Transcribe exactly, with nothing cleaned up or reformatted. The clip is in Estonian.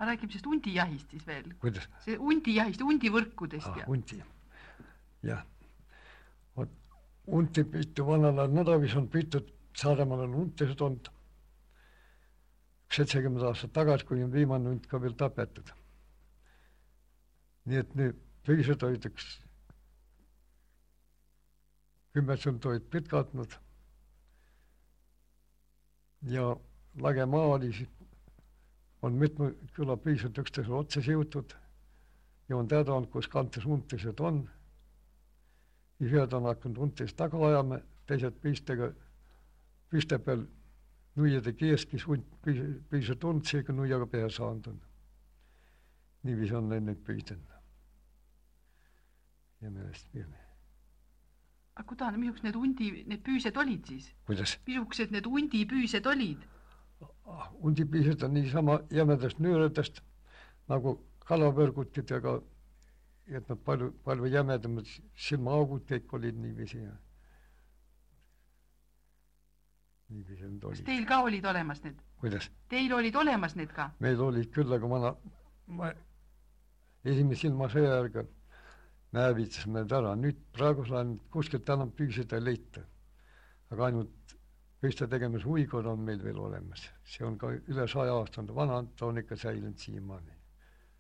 aga räägime sellest undijahist siis veel. Kuidas? See undijahist, undivõrkudest. Ah, undi, jah. Unti püütu vanal ajal nädavis on püütud, Saaremaal on untised olnud seitsekümmend aastat tagasi, kui on viimane und ka veel tapetud. Nii et nüüd püüsed olid üks kümmet olid pitkatnud ja lage maa oli, on mitme küla püüsed üksteisele otse siutud ja on teada olnud, kus kantes untised on. Ühed on hakanud untised taga ajama, teised püüstega, püüste peal nuiade keskis püüsed untsiga nuiaga peale saanud on. Niivis on neid nüüd püüdnud. Ja meelest peale. Aga kuidas, missugused need undi, need püüsed olid siis? Kuidas? Missugused need undi püüsed olid? Undi püüsed on niisama jämedast nüüredest, nagu kalavõrgutid, aga et nad palju, palju jämedamad silmaaugud kõik olid niiviisi. Ja. Niiviisi need olid. Kas teil ka olid olemas need? Kuidas? Teil olid olemas need ka? Meil olid küll, aga ma, ma esimese ilma sõjärga näevitas need ära. Nüüd praegu saan kuskilt enam püüsida leita. Aga ainult püüste tegemas huikod on meil veel olemas. See on ka üle saja aastane vana, ta on ikka säilinud siiamaani.